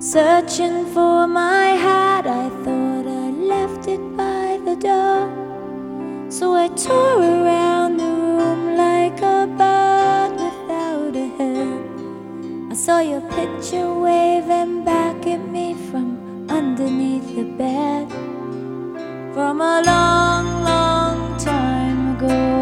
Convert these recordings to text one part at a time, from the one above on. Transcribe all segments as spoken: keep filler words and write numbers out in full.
Searching for my hat, I thought I left it by the door. So I tore around the room like a bird without a head. I saw your picture waving back at me from underneath the bed, from a long, long time ago.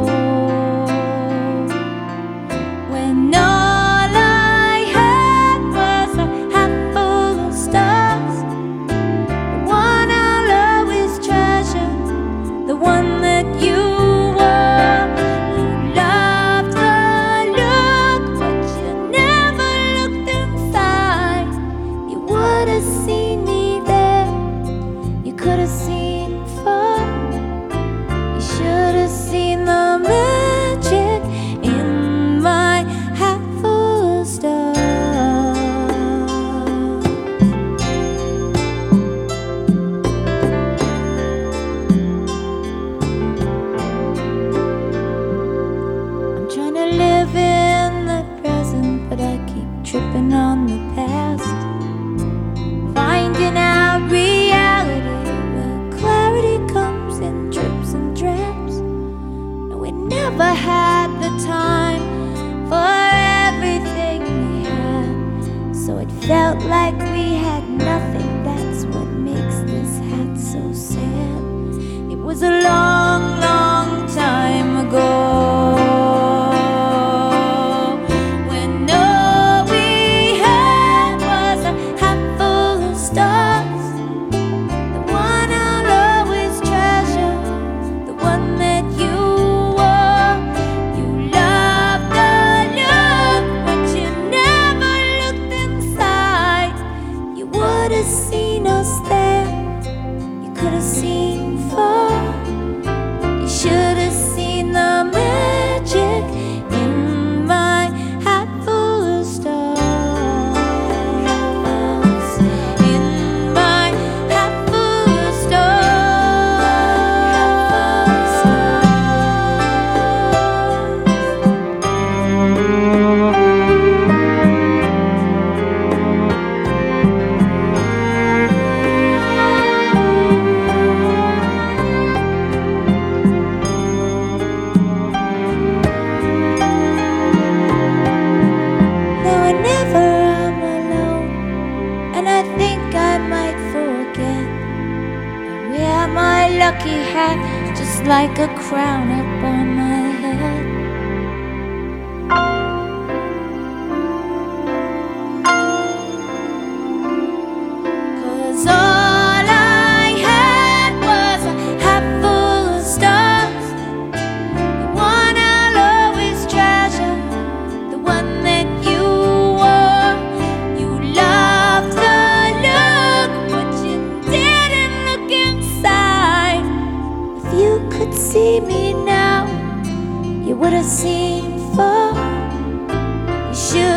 Tripping on the past, finding out reality where clarity comes in drips and drabs. No, we never had the time for everything we had, so it felt like we had nothing. That's what makes this hat so sad. It was a long, long time ago. Seen us there, you could have seen far. You should have seen the magic in my hat full of stars. In my hat full of my lucky hat, just like a crown up on my head. Cause all I had was a hat full of stars, the one I'll always treasure, the one that you wore. You loved the look, but you didn't look inside. If you could see me now, you would have seen far. You should